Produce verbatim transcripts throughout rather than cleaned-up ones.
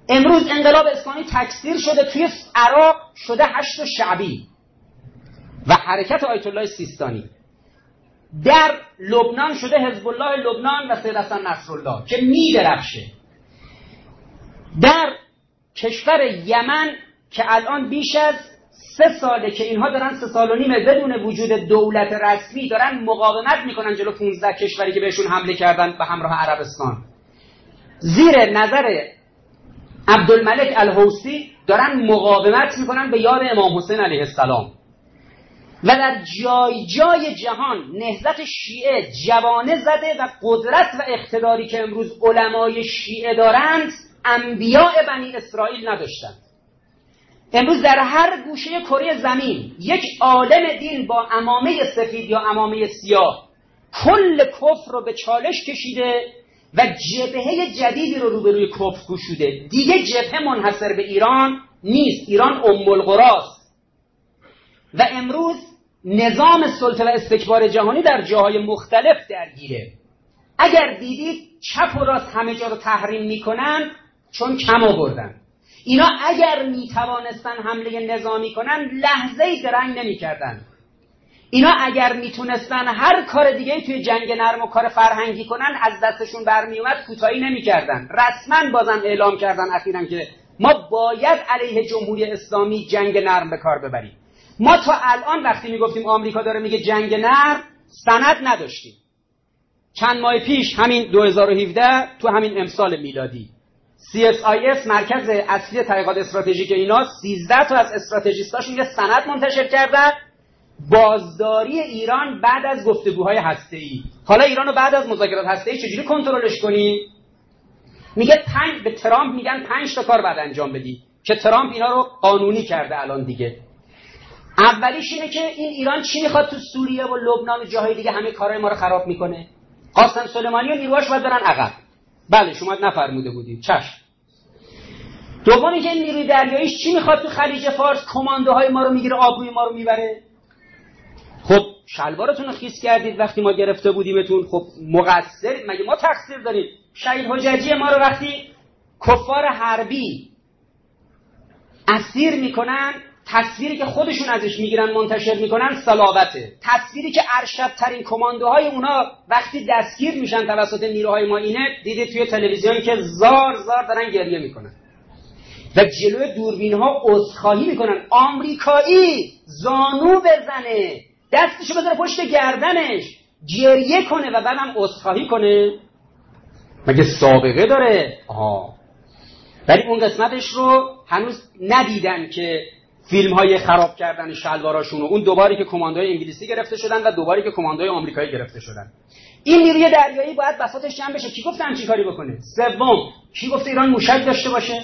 امروز انقلاب اسلامی تکثیر شده، توی عراق شده حشد شعبی و حرکت آیت الله سیستانی، در لبنان شده حزب الله لبنان و سید حسن نصرالله که می‌درخشه، در کشور یمن که الان بیش از سه ساله که اینها دارن سه سال و نیمه بدون وجود دولت رسمی دارن مقاومت میکنن جلو پانزده کشوری که بهشون حمله کردن به همراه عربستان، زیر نظر عبدالملک الحوثی دارن مقاومت میکنن به یاد امام حسین علیه السلام. و در جای جای جهان نهضت شیعه جوانه زده و قدرت و اقتداری که امروز علمای شیعه دارند انبیاء بنی اسرائیل نداشتند. امروز در هر گوشه کره زمین یک عالم دین با عمامه سفید یا عمامه سیاه کل کفر رو به چالش کشیده و جبهه جدیدی رو روبروی کفر گشوده. دیگه جبهه منحصر به ایران نیست، ایران ام القراست و امروز نظام سلطه و استکبار جهانی در جاهای مختلف درگیره. اگر دیدید چپ و راست همه جا رو تحریم میکنن چون کم آوردن. اینا اگر میتوانستن حمله نظامی کنن لحظه‌ای درنگ نمیکردن. اینا اگر میتونستن هر کار دیگه توی جنگ نرم و کار فرهنگی کنن از دستشون برمیومد کوتاهی نمیکردن. رسما بازم اعلام کردن اخیراً که ما باید علیه جمهوری اسلامی جنگ نرم به کار ببریم. ما تا الان وقتی میگفتیم آمریکا داره میگه جنگ نرم سند نداشتیم. چند ماه پیش همین دو هزار و هفده تو همین امسال میلادی سی اس آی اس مرکز اصلی تحقیقات استراتژیک اینا سیزده تا از استراتژیستاشون یه سند منتشر کردن بازداری ایران بعد از گفتگوهای هسته‌ای. حالا ایرانو بعد از مذاکرات هسته‌ای چجوری کنترلش کنی؟ میگه پنج به ترامپ میگن پنج تا کار بعد انجام بدی که ترامپ اینا رو قانونی کرده الان دیگه. اولیش اینه که این ایران چی میخواد تو سوریه و لبنان و جاهای دیگه همه کارهای ما رو خراب میکنه. قاسم سلیمانی و نیروهاش باید برن عقب. بله شما نفرموده بودید، چشم. دومی که این نیروی دریاییش چی میخواد تو خلیج فارس کماندوهای ما رو میگیره آبروی ما رو میبره. خب شلوارتون رو خیس کردید وقتی ما گرفته بودیمتون، خب مقصرید، مگه ما تقصیر داریم؟ شهید حججی ما رو وقتی کفار حربی اسیر میکنن تصویری که خودشون ازش میگیرن منتشر میکنن صلابته. تصویری که ارشدترین کماندوهای اونا وقتی دستگیر میشن توسط نیروهای ما اینه، دیدید توی تلویزیون که زار زار دارن گریه میکنن و جلوی دوربین ها عذرخواهی میکنن. آمریکایی زانو بزنه دستشو بذاره پشت گردنش گریه کنه و بعدم عذرخواهی کنه، مگه سابقه داره؟ آها. ولی اون قسمتش رو هنوز ندیدن که فیلم های خراب کردن شلواراشون و اون دوباری که کماندوهای انگلیسی گرفته شدن و دوباری که کماندوهای آمریکایی گرفته شدن. این نیروی دریایی باید بساطش جمع بشه. کی گفته همچین کاری بکنه؟ سوم، کی گفته ایران موشک داشته باشه؟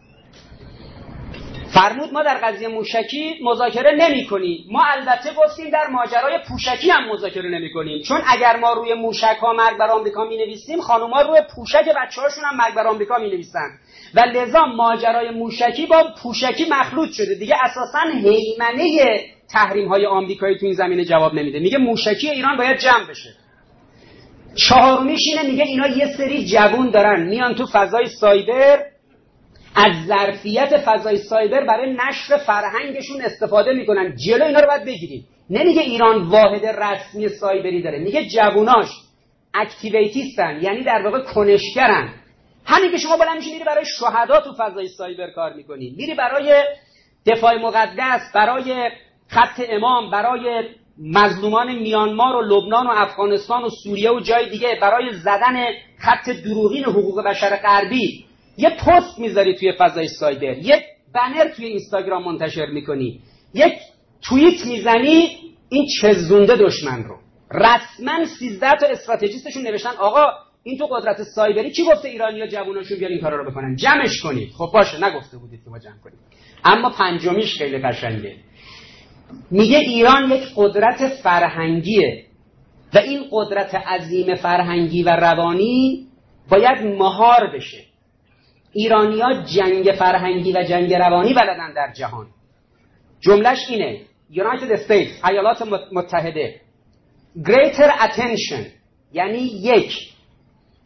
فرمود ما در قضیه موشکی مذاکره نمی‌کنیم. ما البته گفتیم در ماجرای پوشکی هم مذاکره نمی‌کنیم، چون اگر ما روی موشک‌ها مرگ بر آمریکا می‌نویسیم خانوما روی پوشک بچه‌هاشون هم مرگ بر آمریکا می‌نویسن و لذا ماجرای موشکی با پوشکی مخلوط شده دیگه. اساساً هیمنه تحریم‌های آمریکایی تو این زمینه جواب نمیده. میگه موشکی ایران باید جمع بشه. چهارمیش اینه میگه اینا یه سری جوون دارن میان تو فضای سایبر از ظرفیت فضای سایبر برای نشر فرهنگشون استفاده میکنن. جلو اینا رو باید بگیریم. نمیگه ایران واحد رسمی سایبری داره، میگه جووناش اکتیویتیستن، یعنی در واقع کنشگرن. همین که شما بالا میشین میری برای شهدا تو فضای سایبر کار میکنی، میری برای دفاع مقدس، برای خط امام، برای مظلومان میانمار و لبنان و افغانستان و سوریه و جای دیگه، برای زدن خط دروغین حقوق بشر غربی یه پست میذاری توی فضای سایبر، یک بنر توی اینستاگرام منتشر میکنی، یک توییت میزنی، این چزونده دشمن رو. رسما سیزده تا استراتژیستشون نوشتن آقا این تو قدرت سایبری کی گفته ایرانی‌ها جووناشون بیان این کارا رو بکنن؟ جمعش کنید. خب باشه نگفته بودید که ما جمع کنیم. اما پنجمیش خیلی قشنگه. میگه ایران یک قدرت فرهنگیه و این قدرت عظیم فرهنگی و روانی باید مهار بشه. ایرانی‌ها جنگ فرهنگی و جنگ روانی بلدن در جهان. جملهش اینه: United States، ایالات متحده، greater attention، یعنی یک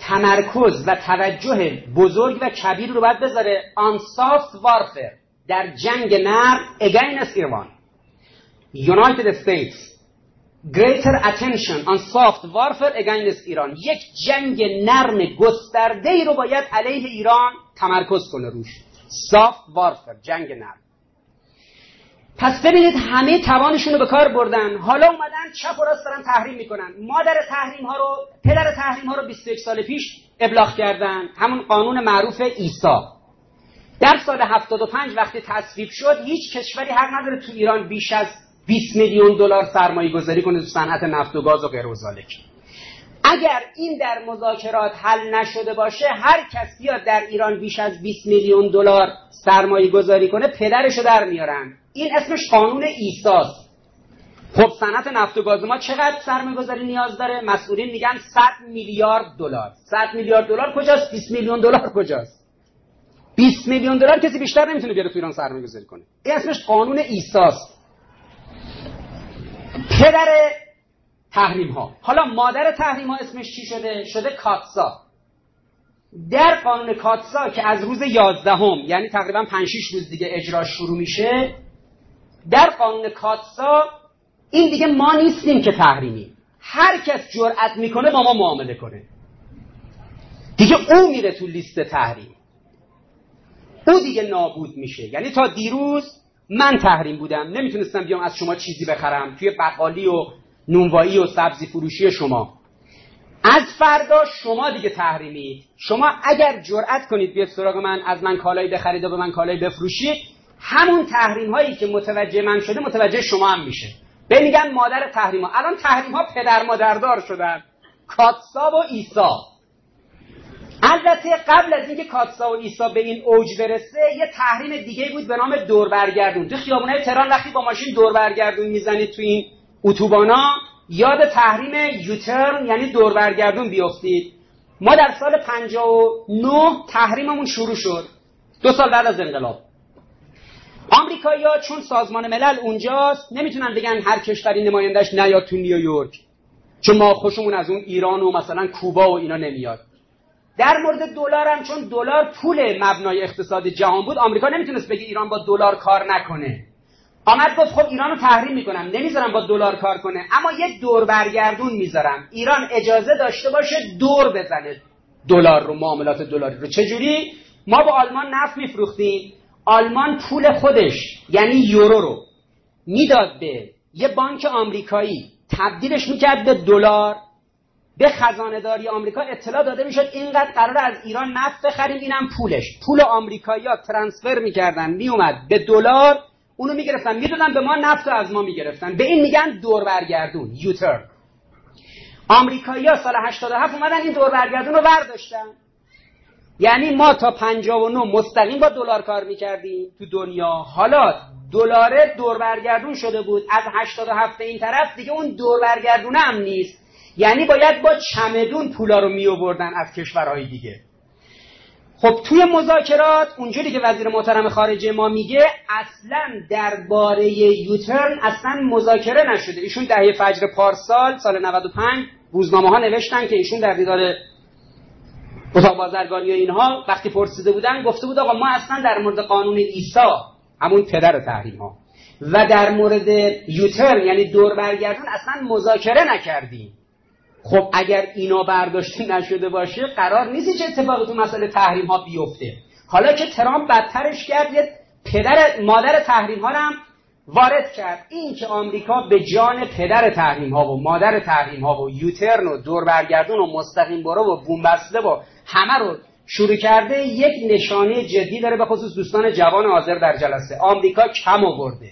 تمرکز و توجه بزرگ و کبیر رو باید بذاره on soft warfare، در جنگ نرم against Iran. United States greater attention on soft warfare against Iran. یک جنگ نرم گسترده ای رو باید علیه ایران تمرکز کنه روش. soft warfare، جنگ نرم. پس ببینید همه توانشون رو به کار بردن، حالا اومدن چپ و راست دارن تحریم میکنن. مادر تحریم ها رو، پدر تحریم ها رو بیست و یک سال پیش ابلاغ کردن، همون قانون معروف ایسا. در سال هفتاد و پنج وقتی تصویب شد، هیچ کشوری حق نداره تو ایران بیش از بیست میلیون دلار سرمایه گذاری کنه تو صنعت نفت و گاز و غیر و ذالک. اگر این در مذاکرات حل نشده باشه، هر کس بیاد در ایران بیش از بیست میلیون دلار سرمایه گذاری کنه پدرشو در میارن. این اسمش قانون ایساست. خب صنعت نفت و گاز ما چقدر سرمایه گذاری نیاز داره؟ مسئولین میگن صد میلیارد دلار. صد میلیارد دلار کجاست؟ بیست میلیون دلار کجاست؟ بیست میلیون دلار کسی بیشتر نمیتونه بیاره تو ایران سرمایه گذاری کنه. این اسمش قانون ایساست. پدر تحریم ها. حالا مادر تحریم ها اسمش چی شده؟ شده کاتسا. در قانون کاتسا که از روز یازدهم، یعنی تقریبا پنج شش روز دیگه اجراش شروع میشه، در قانون کاتسا این دیگه ما نیستیم که تحریمی. هر کس جرأت میکنه با ما معامله کنه، دیگه او میره تو لیست تحریم، او دیگه نابود میشه. یعنی تا دیروز من تحریم بودم، نمیتونستم بیام از شما چیزی بخرم توی بقالی و نونوایی و سبزی فروشی شما. از فردا شما دیگه تحریمید. شما اگر جرأت کنید بیاد سراغ من، از من کالایی بخرید و به من کالایی بفروشید، همون تحریم هایی که متوجه من شده متوجه شما هم میشه. به میگن مادر تحریم ها. الان تحریم ها پدر مادردار شدن، کاتسا و ایسا. البته قبل از اینکه کاتسا و ایسا به این اوج برسه، یه تحریم دیگه بود به نام دور برگردون. تو خیابونای تهران وقتی با ماشین دور برگردون میزنید تو این اتوبانا، یاد تحریم یوترن یعنی دور برگردون بیافتید. ما در سال پنجاه و نه تحریممون شروع شد، دو سال بعد از انقلاب. آمریکایی‌ها چون سازمان ملل اونجاست نمیتونن بگن هر کشوری نمایندش نیاد تو نیویورک، چون ما خوشمون از اون ایران و مثلا کوبا و اینا نمیاد. در مورد دلار هم چون دلار پول مبنای اقتصاد جهان بود، آمریکا نمیتونست بگه ایران با دلار کار نکنه. آمد گفت خب ایرانو تحریم میکنم، نمیذارم با دلار کار کنه، اما یک دور برگردون میذارم. ایران اجازه داشته باشه دور بزنه دلار رو، معاملات دلاری رو. چجوری؟ ما با آلمان نفت میفروختیم، آلمان پول خودش یعنی یورو رو میداد به یه بانک آمریکایی، تبدیلش میکرد به دلار. به خزانه داری آمریکا اطلاع داده میشد اینقدر قراره از ایران نفت بخریم، اینم پولش. پول آمریکایی‌ها ترانسفر میکردن، میومد به دلار، اونو میگرفتن میدادن به ما، نفت از ما میگرفتن. به این میگن دور برگردون، یوترن. آمریکایی‌ها سال هشتاد و هفت اومدن این دور برگردون رو برداشتن. یعنی ما تا پنجاه و نه مستقیم با دلار کار میکردیم تو دنیا، حالا دلار دور برگردون شده بود. از هشتاد و هفت این طرف دیگه اون دور برگردونه هم نیست، یعنی باید با چمدون پولا رو می آوردن از کشورهای دیگه. خب توی مذاکرات اونجوری که وزیر محترم خارجه ما میگه، اصلا درباره یوترن اصلا مذاکره نشده. ایشون دهه فجر پارسال سال نود و پنج روزنامه ها نوشتن که ایشون در دیدار اتاق بازرگانی و اینها وقتی پرسیده بودن گفته بود آقا ما اصلا در مورد قانون ایسا، همون پدر تحریم ها، و در مورد یوترن یعنی دور برگردون اصلا مذاکره نکردیم. خب اگر اینا برداشته نشده باشه، قرار نیست چه اتفاقی تو مسئله تحریم ها بیفته. حالا که ترامپ بدترش کرد، یه پدر مادر تحریم ها هم وارد کرد. این که آمریکا به جان پدر تحریم ها و مادر تحریم ها و یوترن و دور برگردون و مستقیم برو و بومبسته و همه رو شروع کرده، یک نشانه جدی داره به خصوص دوستان جوان حاضر در جلسه. آمریکا کم آورده.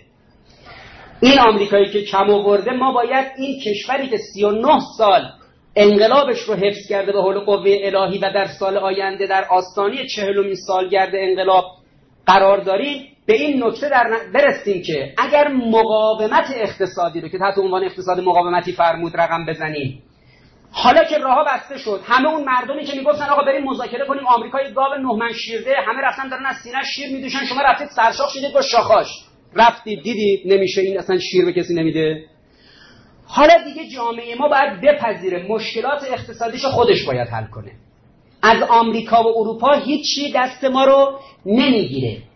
این آمریکایی که کم آورده، ما باید این کشوری که سی و نه سال انقلابش رو حفظ کرده به حول قوه الهی و در سال آینده در آستانه چهلمین سالگرد انقلاب قرار داریم، به این نکته در برسیم که اگر مقاومت اقتصادی رو که تحت عنوان اقتصاد مقاومتی فرمود رقم بزنیم، حالا که راهها بسته شد، همه اون مردمی که میگفتن آقا بریم مذاکره کنیم، آمریکای گاو نهمن شیرده، همه رفتن دارن از سینه‌اش شیر میدوشن، شما رفتید سرشاخ شدید با شاخاش، رفتید دیدید نمیشه، این اصلا شیر به کسی نمیده. حالا دیگه جامعه ما باید بپذیره مشکلات اقتصادیشو خودش باید حل کنه. از آمریکا و اروپا هیچی دست ما رو نمیگیره.